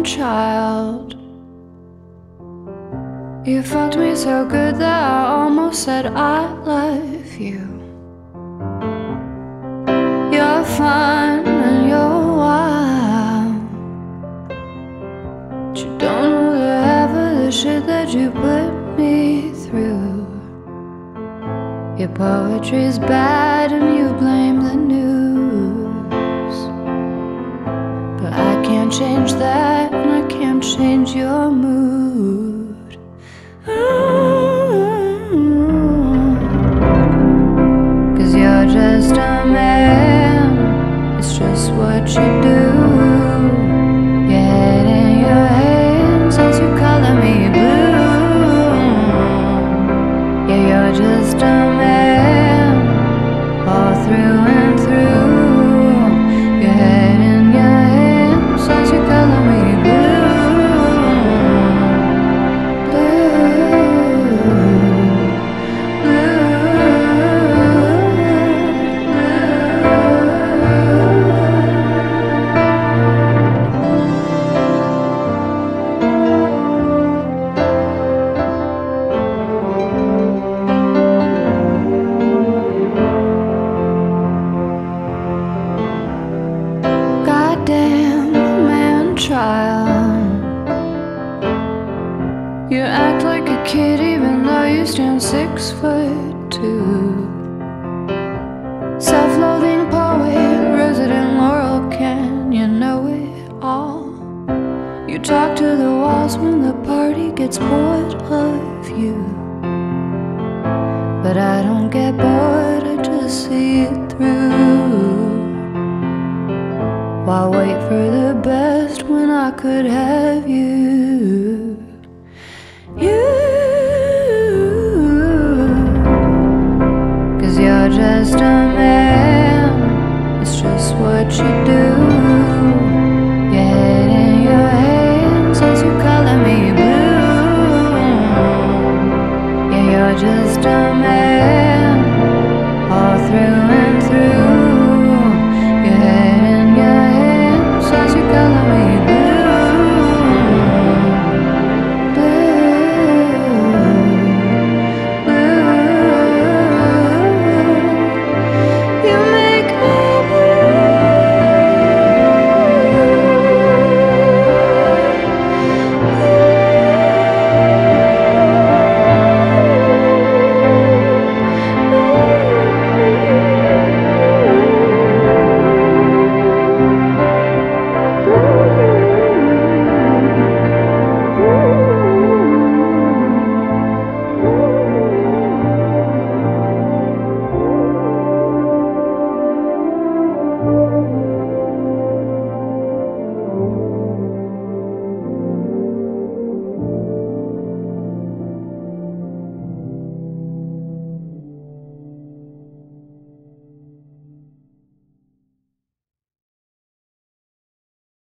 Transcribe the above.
man-child. You fucked me so good that I almost said I love you. You're fine and you're wild, but you don't know the half of the shit that you put me through. Your poetry's bad and you blame the news, but I can't change that and I can't change your mood. Cause you're just a man, it's just what you do. Your head in your hands as you color me blue. Yeah, you're just a man, all through and through. Your head in your hands as you color me child. You act like a kid even though you stand 6'2". Self-loathing poet, resident Laurel Can, you know it all. You talk to the walls when the party gets bored of you, but I don't get bored, I just see it through. Why wait for the best when I could have you? Cause you're just a man, it's just what you do. Your head in your hands as you color me blue. Yeah, you're just a man.